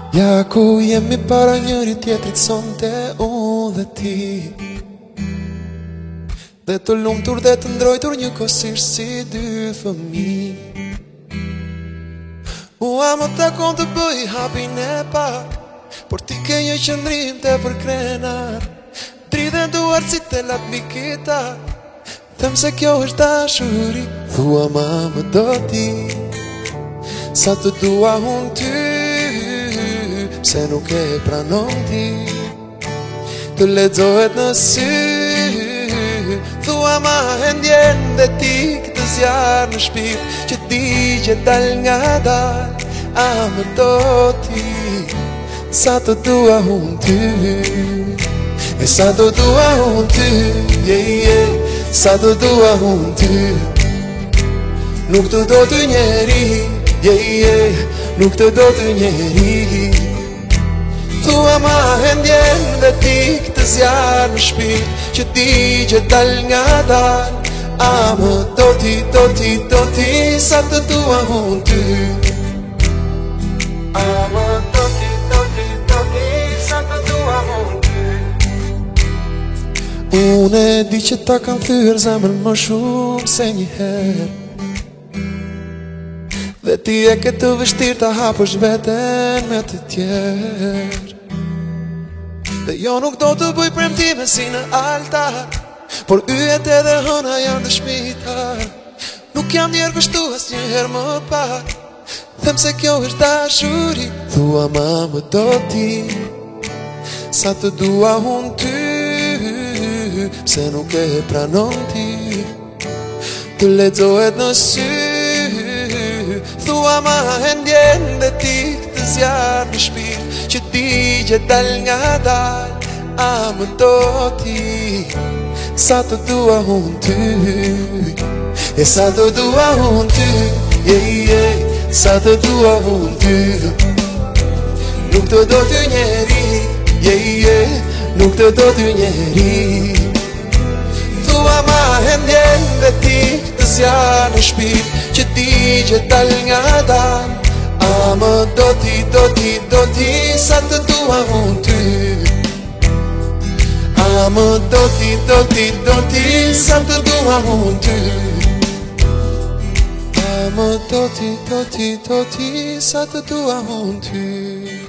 Ja ku jemi para njëri tjetrit sonte unë dhe ti, dhe të lumtur dhe të ndrojtur një kosisht si dy fëmi. Ua më takon të bëj hapin e pak, por ti ke një qëndrim të përkrenar, dridhen duart si të lat mbi kitar. Them se kjo është dashuri, thua ma më do ti, sa të dua unë ty, pse nuk e pranon ti, të lexohet në sy. Thua ma e ndjen dhe ti këtë zjarë në shpirt, që di që dal nga dal, a më do ti, sa të dua unë ty, e sa të dua unë ty, sa të dua unë ty. Nuk të do të njeri, nuk të do të njeri. Thua ma e ndjen dhe ti këtë zjarë në shpirt, që di që dal nga dal, a më do ti, sa të dua unë ty. A më do ti, sa të dua unë ty. Unë e di që ta kam thyrë zemrën më shumë se një herë, dhe ti e ke të vështirë ta hapësh veten me të tjerë. Dhe jo nuk do të bëj premtime si në altar, por yjet edhe hëna janë dëshmitar. Nuk jam ndjerë kështu asnjëherë më pak, them se kjo është dashuri, thua ma më do ti, sa të dua unë ty, pse nuk e pranon ti, të lexohet në sy. Thua ma e ndjen dhe ti këtë zjarë në shpirt, që di që dal nga dal, a më do ti, sa të dua unë ty, e sa të dua unë ty, sa të dua unë ty. Nuk të do të njeri, nuk të do të njeri. Thua ma e ndjen dhe ti këtë zjarë në shpirt, që di që dal nga dal, a më do ti, sa të dua unë ty. A më do ti, sa të dua unë ty. A më do ti, sa të dua unë ty.